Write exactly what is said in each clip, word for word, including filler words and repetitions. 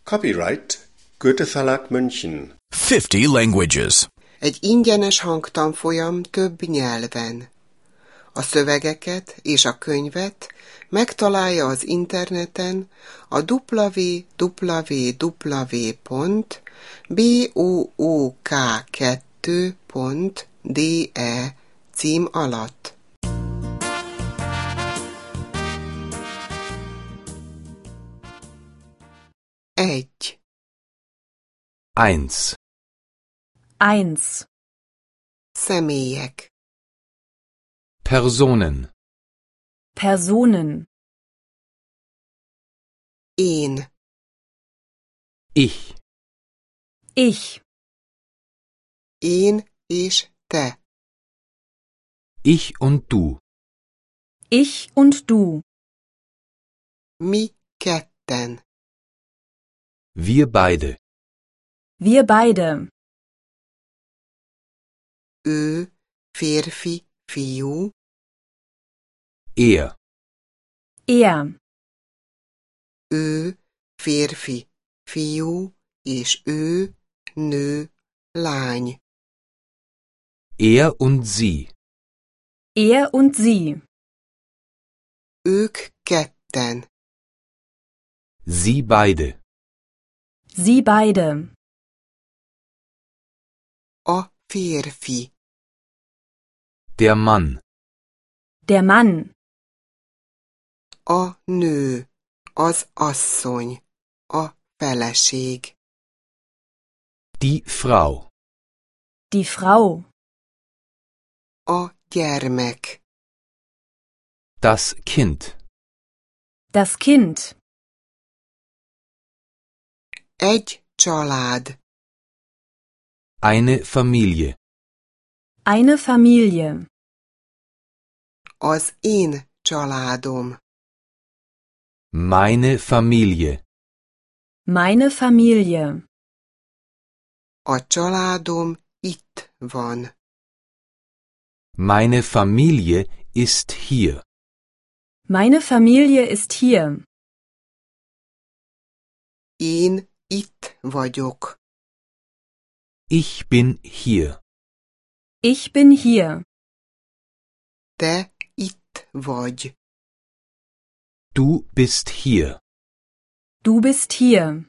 Copyright Goethe Verlag München. fifty languages. Egy ingyenes hangtanfolyam több nyelven. A szövegeket és a könyvet megtalálja az interneten a double-u double-u double-u pont book kettő pont de cím alatt. Egy. Eins. Eins. Személyek. Personen. Personen. Én. Ich. Ich. Én és te. Ich und du. Ich und du. Mi ketten. Wir beide. Wir beide. Ő, férfi, fiú. Er. Er. Ő, férfi, fiú, és ő, nő, lány. Er und sie. Er und sie. Ők ketten. Sie beide. Sie beide. A férfi. Der Mann. Der Mann. A nő. Az asszony. A feleség. Die Frau. Die Frau. A gyermek. Das Kind. Das Kind. Egy család. Eine Familie. Eine Familie. Az én családom. Meine Familie. Meine Familie. A családom itt van. Meine Familie ist hier. Meine Familie ist hier. Én itt vagyok. Ich bin hier. Ich bin hier. Te itt vagy. Du bist hier. Du bist hier.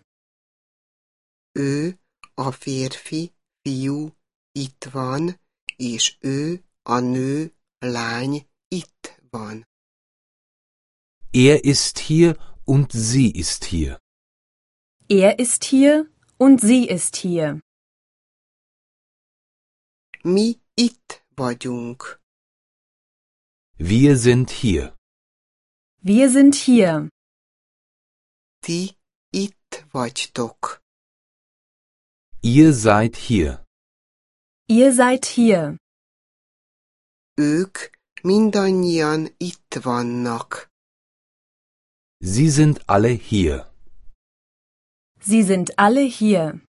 Ő, a férfi, fiú, itt van, és ő, a nő, lány, itt van. Er ist hier und sie ist hier. Er ist hier und sie ist hier. Mi itt vagyunk. Wir sind hier. Wir sind hier. Ti itt vagytok. Ihr seid hier. Ihr seid hier. Ők mindannyian itt vannak. Sie sind alle hier. Sie sind alle hier.